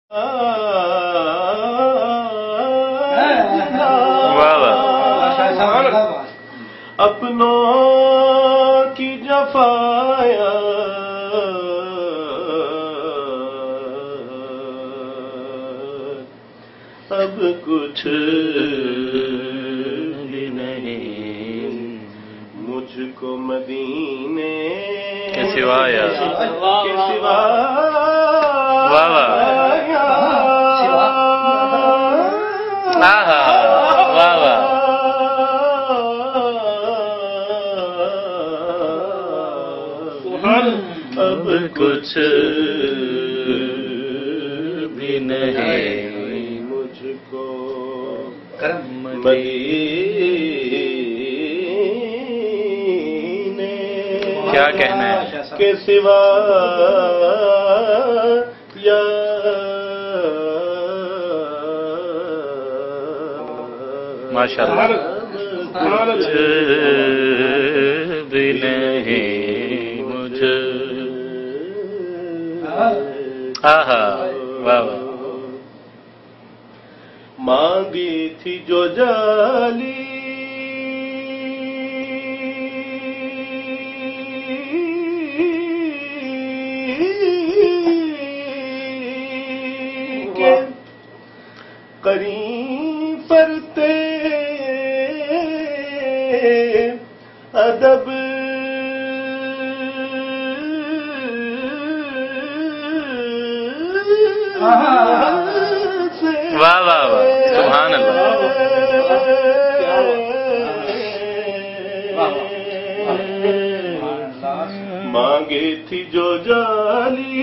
اپنوں کی جفایا اب کچھ بھی نہیں مجھ کو مدینے کے سوایا کے سوا اب کچھ بھی نہیں مجھ کو مدینے کیا کہنا ہے کے سوا یا ماشاءاللہ بھی نہیں مجھے واہ مانگی تھی جو جالی کے قریب پرتے ادب واہ واہ واہ سبحان اللہ مانگے تھی جو جالی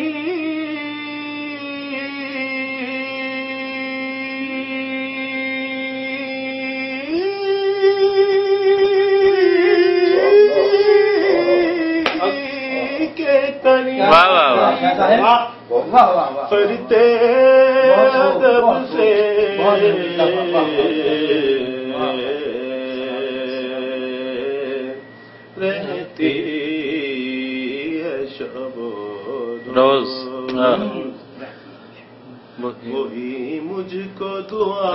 کے قریب واہ واہ واہ فرتے ادب سے رہتی ہے شب و روز وہی مجھ کو دعا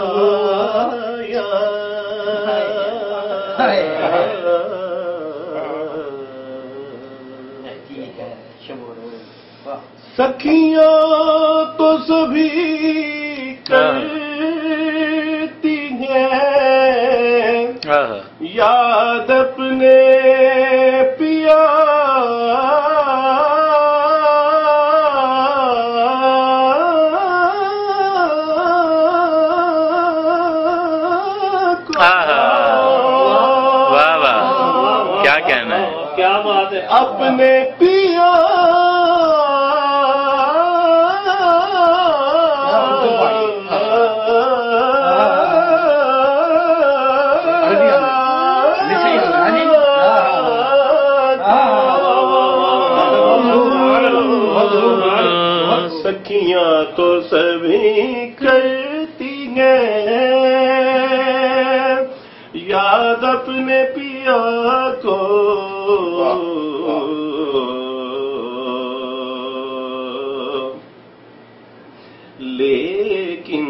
سکھیاں تو سبھی کرتی ہیں یاد اپنے پیا واہ واہ کیا کہنا ہے کیا بات ہے اپنے پیا سکھیاں تو سبھی کرتی ہیں یاد اپنے پیا کو لیکن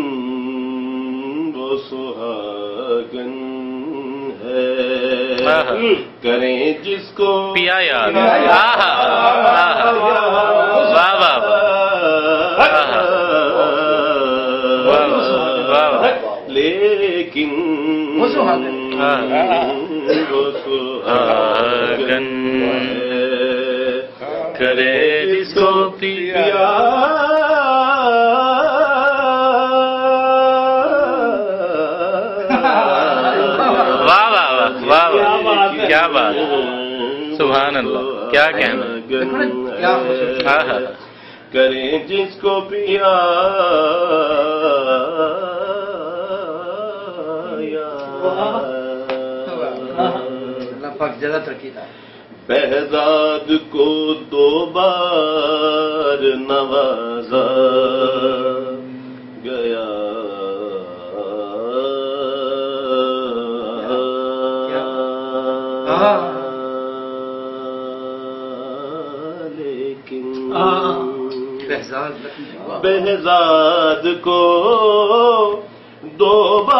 وہ سہاگن ہے کریں جس کو پیا یاد واہ واہ لیکن وہ سہاگن کرے جس کو پیا واہ واہ واہ واہ کیا بات سبحان اللہ کیا کہنا کریں جس کو پیا زیادہ ترقی تھا بہزاد کو 2 بار نوازا گیا لیکن بہزاد کو دو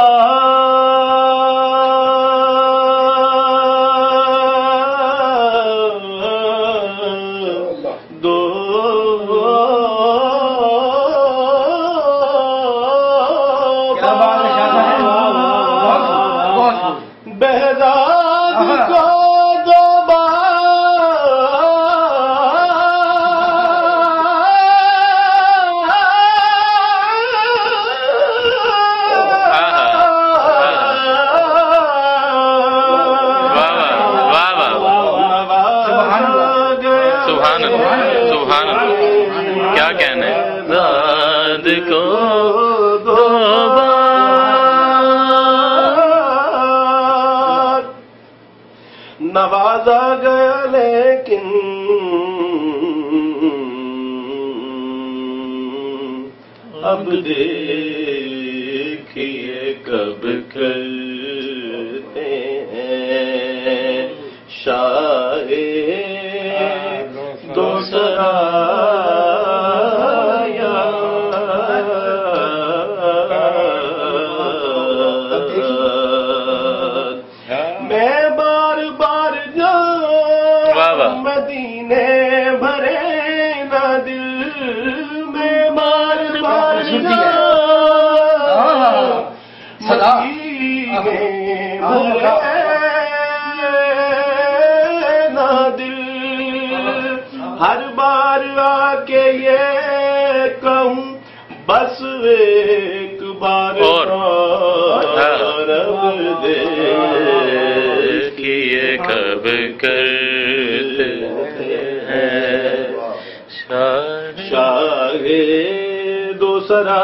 کیا کہنے بہزاد کو دو بار نوازا گیا لیکن اب دیکھیے کب کرتے ہیں شاہ دوسرا میں بار بار جاؤں مدینے بھرے نہ دل میں بار بار جاؤں مدینے بھرے نہ دل ہر بار آ کے یہ کہوں بس ایک بار رب دیکھیے کب کرتے ہیں شاہ دوسرا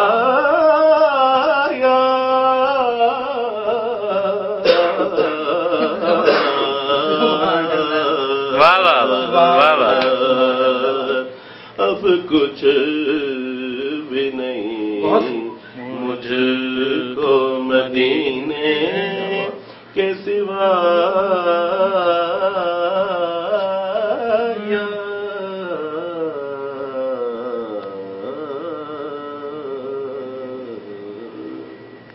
اب کچھ بھی نہیں مجھ کو مدینے کے سوا